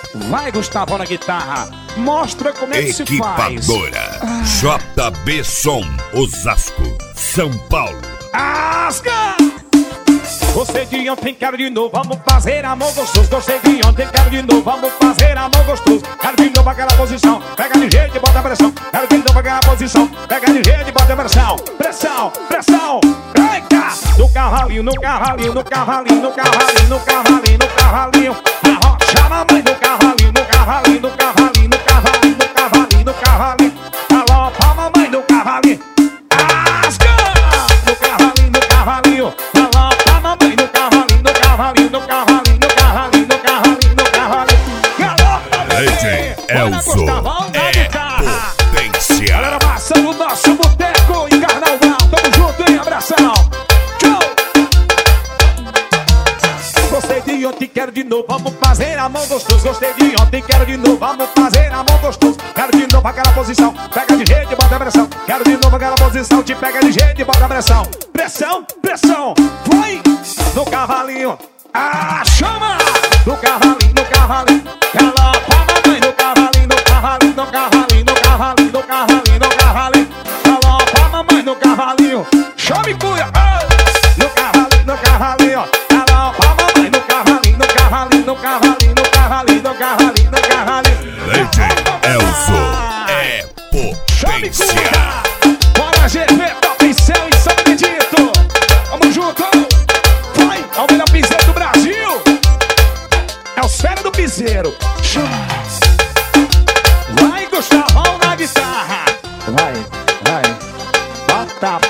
Vai, Gustavo, na guitarra. Mostra como é que se faz. Equipadora JB Som, Osasco, São Paulo. Asca! Gostei de ontem, quero de novo, vamos fazer amor gostoso. Gostei de ontem, quero de novo, vamos fazer amor gostoso. Quero de novo aquela posição, pega de jeito e bota pressão. Quero de novo aquela posição, pega de jeito e bota pressão. Pressão, pressão, eita! No cavalinho, no cavalinho, no cavalinho, no cavalinho, no cavalinho, no cavalinho. Arrocha a mamãe no cavalinho, no cavalinho, no cavalinho, no cavalinho, no cavalinho, no cavalinho. Galopa a mamãe no cavalinho. Asca! No cavalinho, no cavalinho. Galopa a mamãe no cavalinho, no cavalinho, no cavalinho, no cavalinho, no cavalinho, no cavalinho. Galopa a mamãe. Elzo é potência. Galera, passando o nosso boteco em Carnaval. Tamo junto, hein? Abração. Gostei de ontem, quero de novo, vamos fazer amor gostoso. Gostei de ontem, quero de novo, vamos fazer amor gostoso. Quero de novo aquela posição, pega de jeito e bota pressão. Quero de novo aquela posição, te pega de jeito e bota pressão. Pressão, pressão, vai! No cavalinho, chama! No cavalinho, no cavalinho. Galopa a mamãe no cavalinho, no cavalinho, no cavalinho, no cavalinho, no cavalinho, no cavalinho. Galopa a mamãe no cavalinho, chama e cuia! No cavalinho, no cavalinho. Galopa a mamãe no cavalinho, no cavalinho, no cavalinho, no cavalinho, no cavalinho, no cavalinho. Elzo é potência. Bora, GV, Top em Céu e São Benedito. Vamos junto. Vai, é o melhor piseiro do Brasil. É os férias do piseiro. Vai, Gustavão na guitarra. Vai, vai. Bota